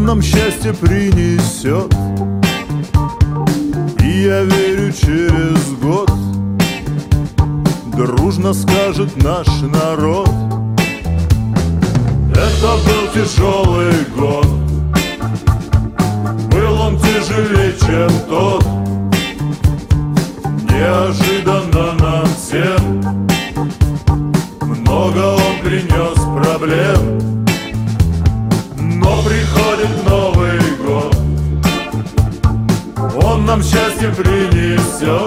Он нам счастье принесет, и я верю, через год дружно скажет наш народ: это был тяжелый год, был он тяжелее, чем тот. Неожиданно нам всем много он принес проблем. Но приходит Новый год, он нам счастье принесет,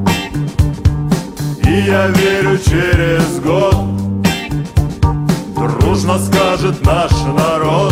и я верю, через год дружно скажет наш народ: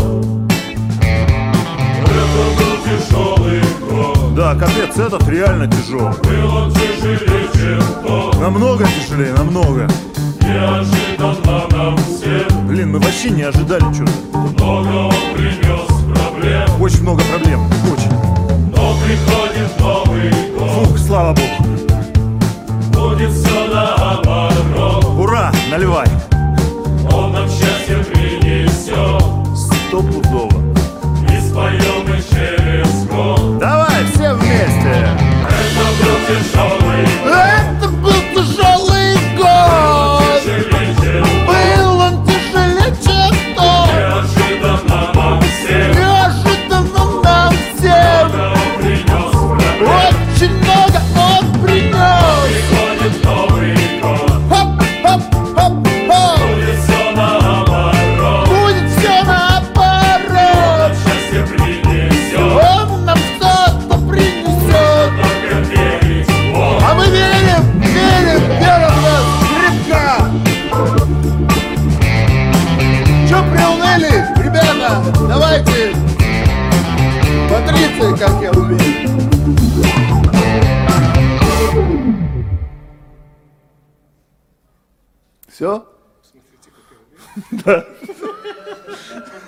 это был тяжелый год. Да, капец, этот реально тяжелый. Был он тяжелее, чем тот. Намного тяжелее, намного. Неожиданно нам всем. Блин, мы вообще не ожидали что-то. Много он принес проблем. Очень много проблем, очень. Но приходит Новый год. Фух, слава богу. Будет все наоборот. Ура, наливай. Он нам счастье принесет. Стопудово. И споем мы через год. Давай, все вместе. Это был тяжелый год. Это был тяжелый год. Был он тяжелее, чем тот. Неожиданно нам всем. Неожиданно нам всем. Много он принес проблем. Очень много он принес. Приходит Новый год. Хоп-хоп-хоп-хоп. Будет все наоборот. Будет все наоборот. Он нам счастье принесет. Он нам что-то принесет. Только верить в Бога. А мы верим, верим, вера в нас крепка. Че приуныли, ребята? Давайте смотрите, как я умею. Все? Смотрите, как я умею. Да.